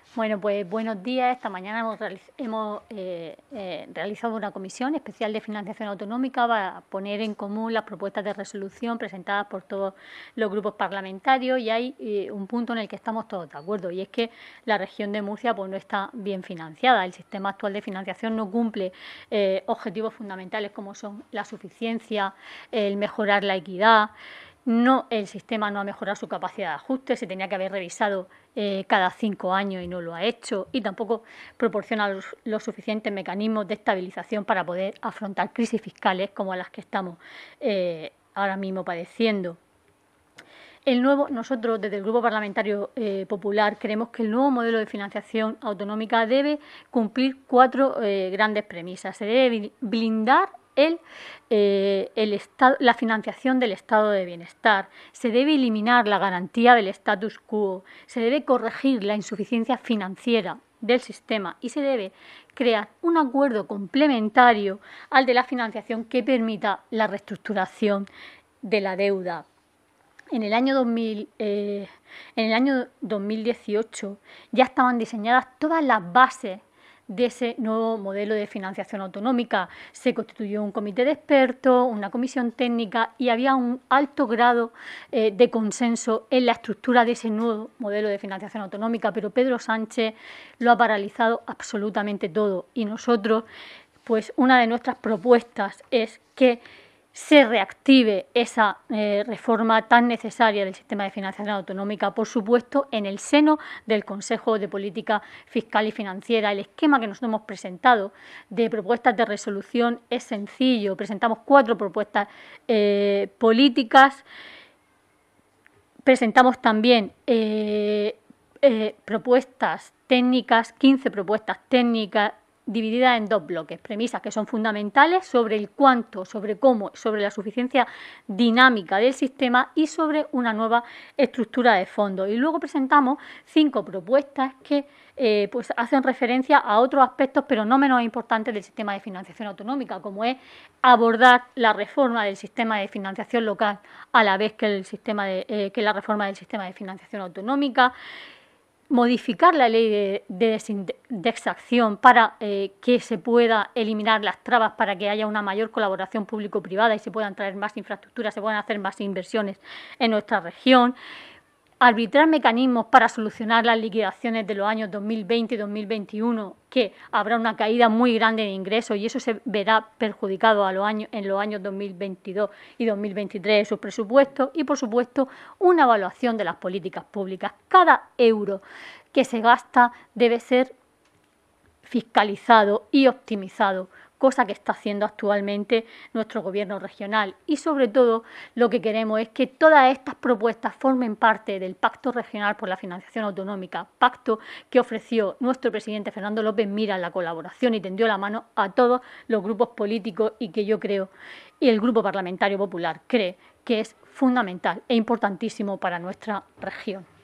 Bueno, pues buenos días. Esta mañana hemos realizado una comisión especial de financiación autonómica para poner en común las propuestas de resolución presentadas por todos los grupos parlamentarios, y hay un punto en el que estamos todos de acuerdo, y es que la región de Murcia pues no está bien financiada. El sistema actual de financiación no cumple objetivos fundamentales como son la suficiencia, el mejorar la equidad. No, el sistema no ha mejorado su capacidad de ajuste, se tenía que haber revisado cada 5 años y no lo ha hecho, y tampoco proporciona los suficientes mecanismos de estabilización para poder afrontar crisis fiscales como las que estamos ahora mismo padeciendo. Nosotros desde el Grupo Parlamentario Popular creemos que el nuevo modelo de financiación autonómica debe cumplir 4 grandes premisas. Se debe blindar la financiación del estado de bienestar, se debe eliminar la garantía del status quo, se debe corregir la insuficiencia financiera del sistema y se debe crear un acuerdo complementario al de la financiación que permita la reestructuración de la deuda. En el año 2018 ya estaban diseñadas todas las bases de ese nuevo modelo de financiación autonómica. Se constituyó un comité de expertos, una comisión técnica, y había un alto grado de consenso en la estructura de ese nuevo modelo de financiación autonómica, pero Pedro Sánchez lo ha paralizado absolutamente todo, y nosotros, pues una de nuestras propuestas es que se reactive esa reforma tan necesaria del sistema de financiación autonómica, por supuesto, en el seno del Consejo de Política Fiscal y Financiera. El esquema que nosotros hemos presentado de propuestas de resolución es sencillo. Presentamos 4 propuestas políticas, presentamos también propuestas técnicas, 15 propuestas técnicas, dividida en 2 bloques: premisas que son fundamentales sobre el cuánto, sobre cómo, sobre la suficiencia dinámica del sistema y sobre una nueva estructura de fondos. Y luego presentamos 5 propuestas que pues hacen referencia a otros aspectos, pero no menos importantes, del sistema de financiación autonómica, como es abordar la reforma del sistema de financiación local a la vez que la reforma del sistema de financiación autonómica, modificar la ley de desindexación para que se pueda eliminar las trabas, para que haya una mayor colaboración público-privada y se puedan traer más infraestructuras, se puedan hacer más inversiones en nuestra región, arbitrar mecanismos para solucionar las liquidaciones de los años 2020 y 2021, que habrá una caída muy grande de ingresos y eso se verá perjudicado en los años 2022 y 2023 sus presupuestos, y por supuesto una evaluación de las políticas públicas. Cada euro que se gasta debe ser fiscalizado y optimizado, cosa que está haciendo actualmente nuestro gobierno regional. Y sobre todo lo que queremos es que todas estas propuestas formen parte del Pacto Regional por la Financiación Autonómica, pacto que ofreció nuestro presidente Fernando López Miras la colaboración y tendió la mano a todos los grupos políticos, y que yo creo, y el Grupo Parlamentario Popular cree, que es fundamental e importantísimo para nuestra región.